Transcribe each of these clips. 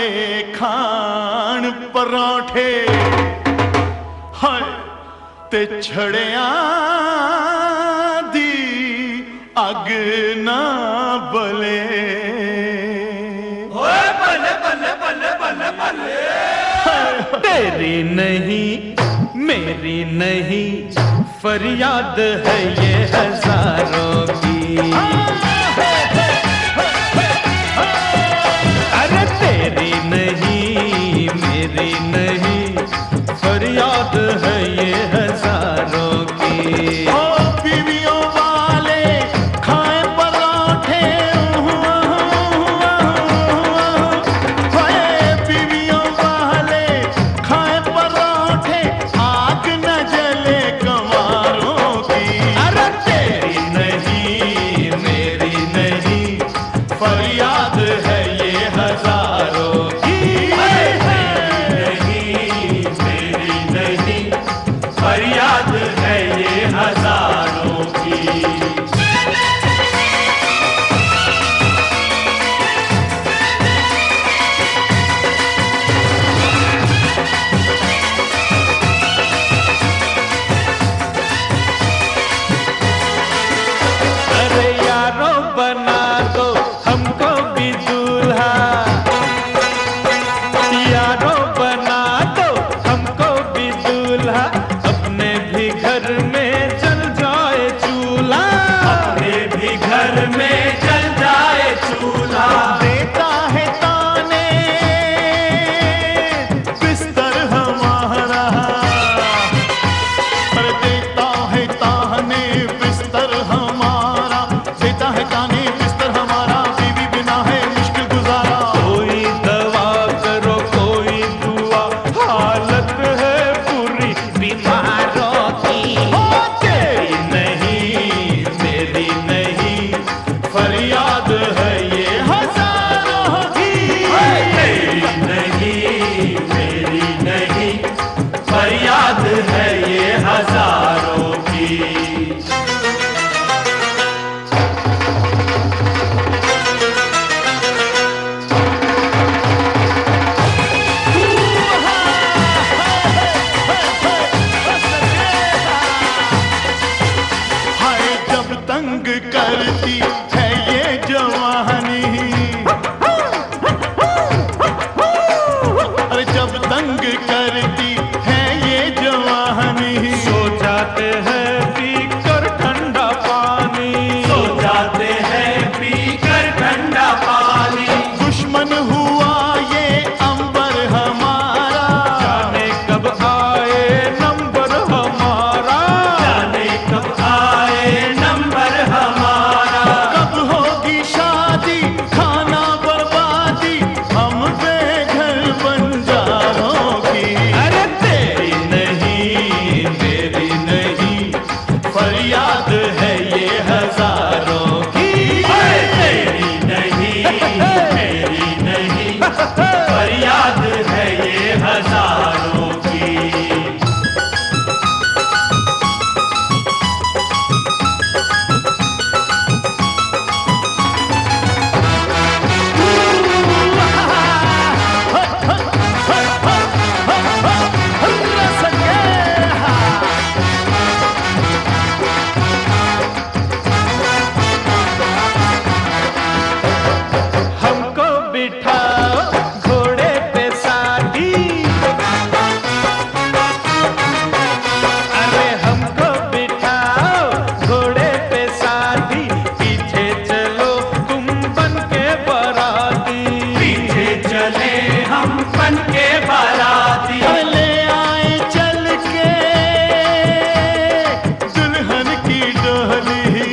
वाले खान पराठे हाय ते छड़िया दी अग ना बले। ओए बल्ले बल्ले बल्ले बल्ले बल्ले। तेरी नहीं मेरी नहीं फरियाद है ये हजारों की। अरे तेरी नहीं मेरी नहीं फरियाद है ये हजारों की। ओ बीवियों वाले खाए पराठे बीवियों वाले खाए पराठे आग न जले कमारों की। अरे तेरी नहीं मेरी नहीं फरियाद है ये हजारों की। फरियाद है ये हजारों की। अरे यारों बना दो हमको भी दूल्हा। यारों बना दो हमको भी दूल्हा। अपने भी घर में जल जाए चूल्हा। अपने भी घर में जल जाए चूल्हा। देता है ताने बिस्तर हमारा। अरे देता है ताने बिस्तर हमारा। देता है ताने बिस्तर हमारा। बीवी बिना है मुश्किल गुजारा। कोई दवा करो कोई दुआ हालत है पूरी बीमारों की। तेरी नहीं मेरी नहीं फरियाद है ये हजारों की। तेरी नहीं मेरी नहीं फरियाद है ये हजारों की। हाय जब तंग करती है ये जवानी। अरे जब तंग करती है ये जवानी। सो जाते हैं पीकर ठंडा पानी। सो जाते हैं पीकर ठंडा पानी। दुश्मन हुआ ये अंबर हमारा। जाने कब आए नंबर हमारा। जाने कब आए नंबर हमारा। कब होगी शादी खाना बर्बादी हम बेघर बंजारों की। अरे तेरी नहीं मेरी नहीं फरियाद है ये हजारों की। तेरी नहीं मेरी नहीं फरियाद है ये हजारों की। हमको बिठाओ घोड़े पे साथी। अरे हमको बिठाओ घोड़े पे साथी। पीछे चलो तुम बन के बाराती। पीछे चले हम बन के बाराती। ले आए चल के दुल्हन की डोली।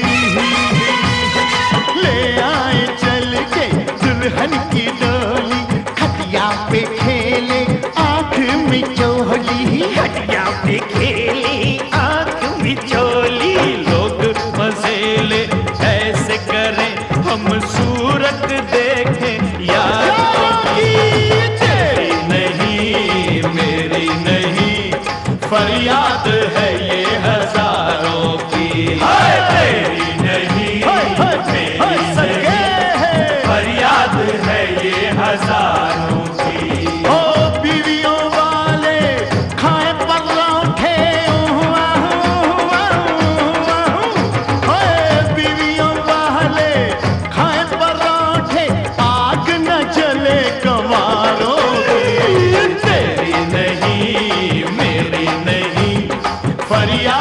ले आए चल के दुल्हन की डोली। खटिया पे खेले आँख में चोली। हटिया पे खेली आंख मिचोली। लोग मजेले ऐसे करें हम सूरत देखें यारों की। तेरी नहीं मेरी नहीं फरियाद है ये हजारों की। तेरी नहीं मेरी नहीं फरियाद है ये हजारों की। मेरी नहीं फरियाद